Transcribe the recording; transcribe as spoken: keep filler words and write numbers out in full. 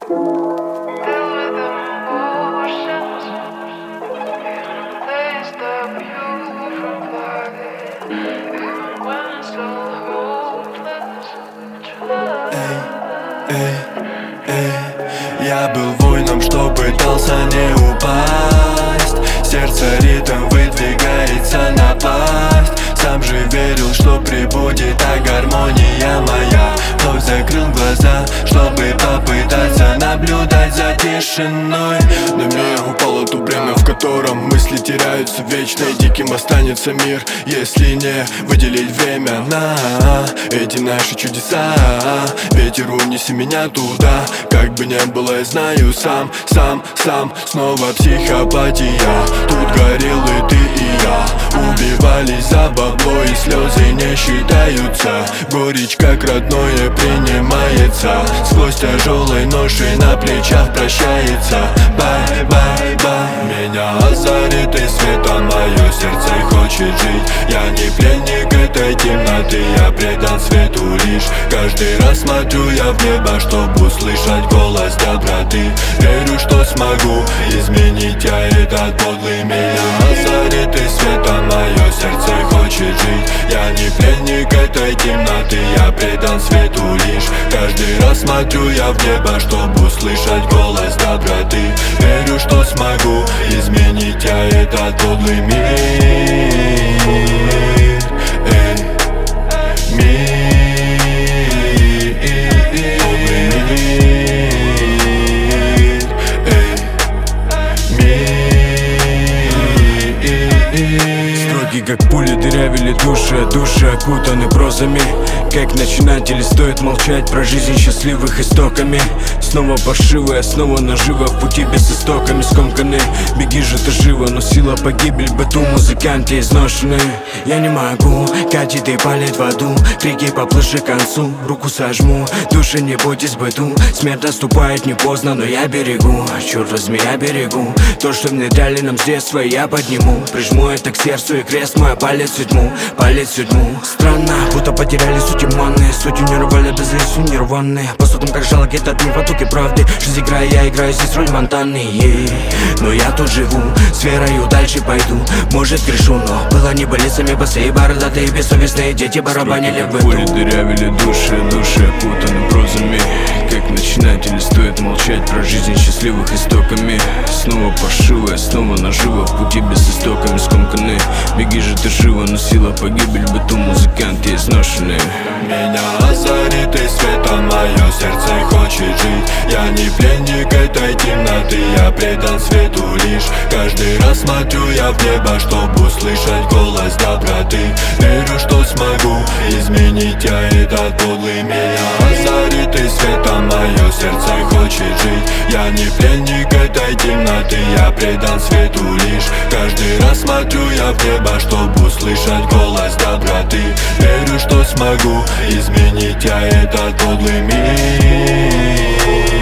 Эй, эй, я был воином, что пытался не упасть. Сердце ритм выдвигается напасть. Сам же верил, что прибудет та гармония моя. Вновь закрыл глаза, чтобы попытаться наблюдать за тишиной. На меня упало то время, в котором мысли теряются вечно, и диким останется мир, если не выделить время на эти наши чудеса. Ветер, унеси меня туда, как бы не было, я знаю сам, сам, сам. Снова психопатия, тут горел и ты, и я. Убивались за бабло, и слезы не считаются. Горечь как родное принимается. Сквозь тяжелой ноши на плечах прощается. Бай, бай, бай. Меня озарит и светом мое сердце хочет жить. Я не пленник этой темноты, я предан свету лишь. Каждый раз смотрю я в небо, чтобы услышать голос доброты. Верю, что смогу изменить я этот подлый. Меня озарит и светом мое сердце хочет жить. Я не пленник этой темноты, я предан свету лишь. Каждый раз смотрю я в небо, чтобы услышать голос доброты. Верю, что смогу изменить я этот подлый мир. Эй, мир. Как пули дырявили души, души окутаны прозами. Как начинать или стоит молчать про жизнь счастливых истоками. Снова пошивы, снова наживо, в пути без истоками скомканы. Беги же ты живо, но сила погибель, быту музыканты изношены. Я не могу, катит и палит в аду. Крики поплыше к концу, руку сожму. Души не бойтесь быту, смерть наступает не поздно, но я берегу. Черт возьми, я берегу то, что внедряли нам с детства, я подниму. Прижму это к сердцу и крест мой палец в тьму, палец в тьму. Странно, будто потеряли суть манны. Сутью не рвали, без лесу нерванные. По сотам как жалок этот мир, потоки правды. Жизнь играя, я играю здесь роль Монтаны, yeah. Но я тут живу, с верою дальше пойду. Может грешу, но было небылицами босые бородатые бессовестные дети барабанили в быту. Пули дырявили души, души окутаны прозами. Как начинать или стоит молчать про жизнь счастливых истоками. Снова пошивы, снова наживо, в пути без истоками скомканы. Беги же ты живо, но сила погибель, быту музыканты изношены. Меня озарит и светом мое сердце хочет жить. Я не пленник этой темноты, я предан свету лишь. Каждый раз смотрю я в небо, чтобы услышать голос доброты. Верю, что смогу изменить я этот подлый. Меня озарит и светом мое сердце хочет жить. Я не пленник этой темноты, я предан свету лишь. Каждый раз смотрю я в небо, чтобы услышать голос доброты. Верю, что смогу изменить я этот подлый мир.